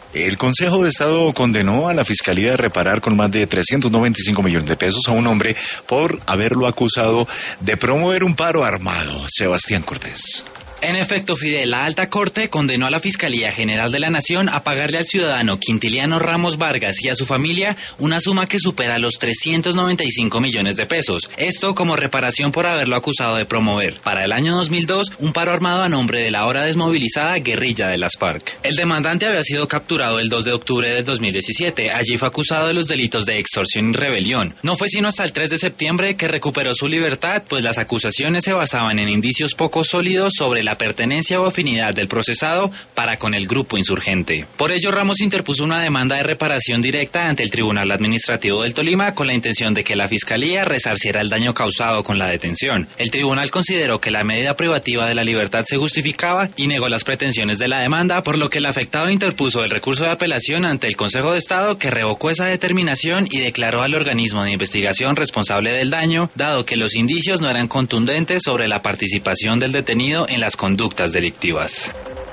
El Consejo de Estado condenó a la Fiscalía a reparar con más de 395 millones de pesos a un hombre por haberlo acusado de promover un paro armado. Sebastián Cortés. En efecto, Fidel, la Alta Corte condenó a la Fiscalía General de la Nación a pagarle al ciudadano Quintiliano Ramos Vargas y a su familia una suma que supera los 395 millones de pesos. Esto como reparación por haberlo acusado de promover, para el año 2002, un paro armado a nombre de la ahora desmovilizada guerrilla de las FARC. El demandante había sido capturado el 2 de octubre de 2017. Allí fue acusado de los delitos de extorsión y rebelión. No fue sino hasta el 3 de septiembre que recuperó su libertad, pues las acusaciones se basaban en indicios poco sólidos sobre la pertenencia o afinidad del procesado para con el grupo insurgente. Por ello, Ramos interpuso una demanda de reparación directa ante el Tribunal Administrativo del Tolima con la intención de que la Fiscalía resarciera el daño causado con la detención. El tribunal consideró que la medida privativa de la libertad se justificaba y negó las pretensiones de la demanda, por lo que el afectado interpuso el recurso de apelación ante el Consejo de Estado, que revocó esa determinación y declaró al organismo de investigación responsable del daño, dado que los indicios no eran contundentes sobre la participación del detenido en las conductas delictivas.